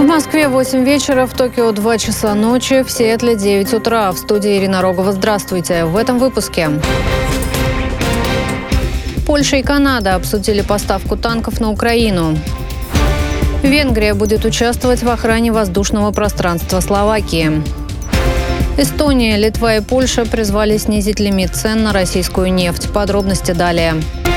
Москве 8 вечера, в Токио 2 часа ночи, в Сиэтле 9 утра. В студии Ирина Рогова. Здравствуйте. В этом выпуске. Польша и Канада обсудили поставку танков на Украину. Венгрия будет участвовать в охране воздушного пространства Словакии. Эстония, Литва и Польша призвали снизить лимит цен на российскую нефть. Подробности далее.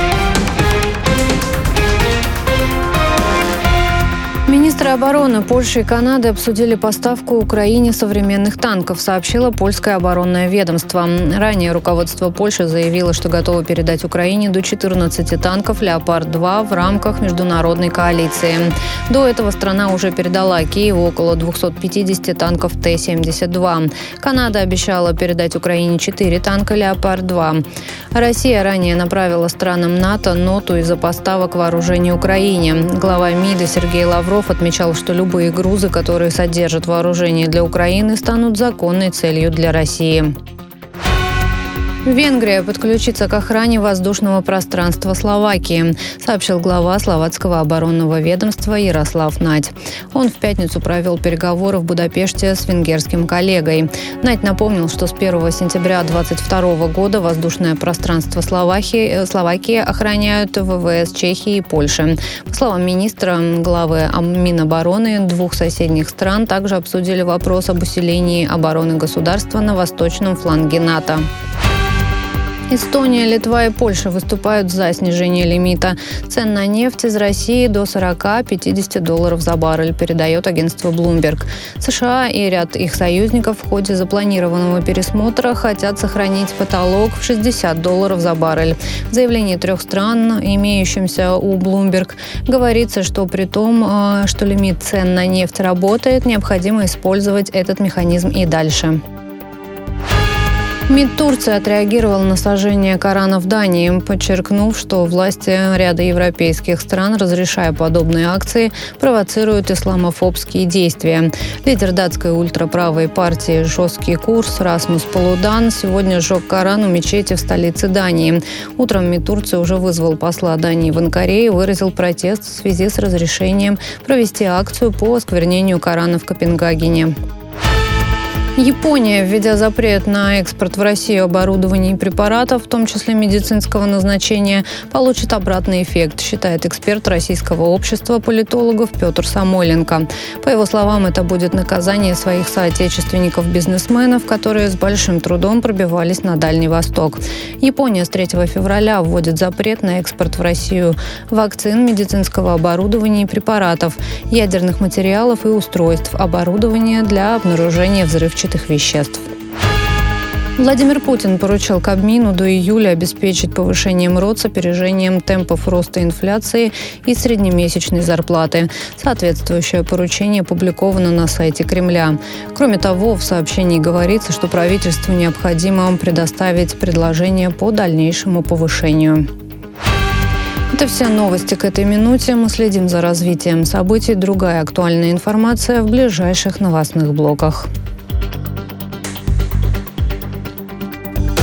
Министры обороны Польши и Канады обсудили поставку Украине современных танков, сообщило польское оборонное ведомство. Ранее руководство Польши заявило, что готово передать Украине до 14 танков «Леопард-2» в рамках международной коалиции. До этого страна уже передала Киеву около 250 танков Т-72. Канада обещала передать Украине 4 танка «Леопард-2». Россия ранее направила странам НАТО ноту из-за поставок вооружения Украине. Глава МИДа Сергей Лавров отмечал, что любые грузы, которые содержат вооружение для Украины, станут законной целью для России. Венгрия подключится к охране воздушного пространства Словакии, сообщил глава словацкого оборонного ведомства Ярослав Надь. Он в пятницу провел переговоры в Будапеште с венгерским коллегой. Надь напомнил, что с 1 сентября 2022 года воздушное пространство Словакии охраняют ВВС Чехии и Польши. По словам министра, главы Минобороны двух соседних стран также обсудили вопрос об усилении обороны государства на восточном фланге НАТО. Эстония, Литва и Польша выступают за снижение лимита цен на нефть из России до $40-50 за баррель, передает агентство Bloomberg. США и ряд их союзников в ходе запланированного пересмотра хотят сохранить потолок в $60 за баррель. В заявлении трех стран, имеющемся у Bloomberg, говорится, что при том, что лимит цен на нефть работает, необходимо использовать этот механизм и дальше. МИД Турции отреагировал на сожжение Корана в Дании, подчеркнув, что власти ряда европейских стран, разрешая подобные акции, провоцируют исламофобские действия. Лидер датской ультраправой партии «Жесткий курс» Расмус Палудан сегодня сжег Коран у мечети в столице Дании. Утром МИД Турции уже вызвал посла Дании в Анкаре и выразил протест в связи с разрешением провести акцию по осквернению Корана в Копенгагене. Япония, введя запрет на экспорт в Россию оборудования и препаратов, в том числе медицинского назначения, получит обратный эффект, считает эксперт Российского общества политологов Петр Самойленко. По его словам, это будет наказание своих соотечественников-бизнесменов, которые с большим трудом пробивались на Дальний Восток. Япония с 3 февраля вводит запрет на экспорт в Россию вакцин, медицинского оборудования и препаратов, ядерных материалов и устройств, оборудования для обнаружения взрывчатых веществ. Владимир Путин поручил Кабмину до июля обеспечить повышением РОТ с опережением темпов роста инфляции и среднемесячной зарплаты. Соответствующее поручение опубликовано на сайте Кремля. Кроме того, в сообщении говорится, что правительству необходимо предоставить предложение по дальнейшему повышению. Это все новости к этой минуте. Мы следим за развитием событий. Другая актуальная информация в ближайших новостных блоках.